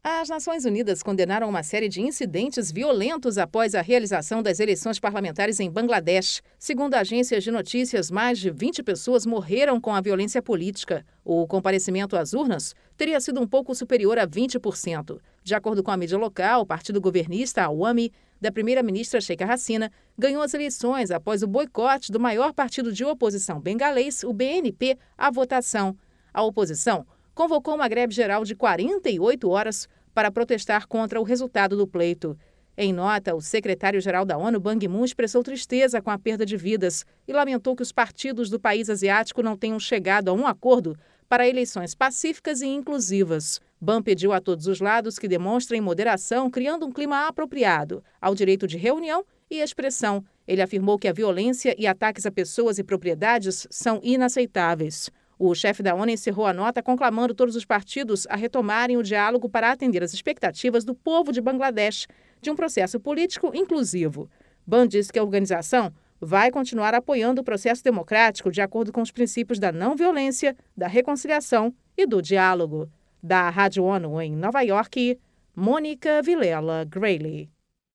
As Nações Unidas condenaram uma série de incidentes violentos após a realização das eleições parlamentares em Bangladesh. Segundo agências de notícias, mais de 20 pessoas morreram com a violência política. O comparecimento às urnas teria sido um pouco superior a 20%. De acordo com a mídia local, o partido governista Awami, da primeira-ministra Sheikh Hasina, ganhou as eleições após o boicote do maior partido de oposição bengalês, o BNP, à votação. A oposição convocou uma greve geral de 48 horas para protestar contra o resultado do pleito. Em nota, o secretário-geral da ONU, Ban Ki-moon, expressou tristeza com a perda de vidas e lamentou que os partidos do país asiático não tenham chegado a um acordo para eleições pacíficas e inclusivas. Ban pediu a todos os lados que demonstrem moderação, criando um clima apropriado ao direito de reunião e expressão. Ele afirmou que a violência e ataques a pessoas e propriedades são inaceitáveis. O chefe da ONU encerrou a nota conclamando todos os partidos a retomarem o diálogo para atender às expectativas do povo de Bangladesh de um processo político inclusivo. Ban disse que a organização vai continuar apoiando o processo democrático de acordo com os princípios da não violência, da reconciliação e do diálogo. Da Rádio ONU em Nova York, Mônica Vilela Grayley.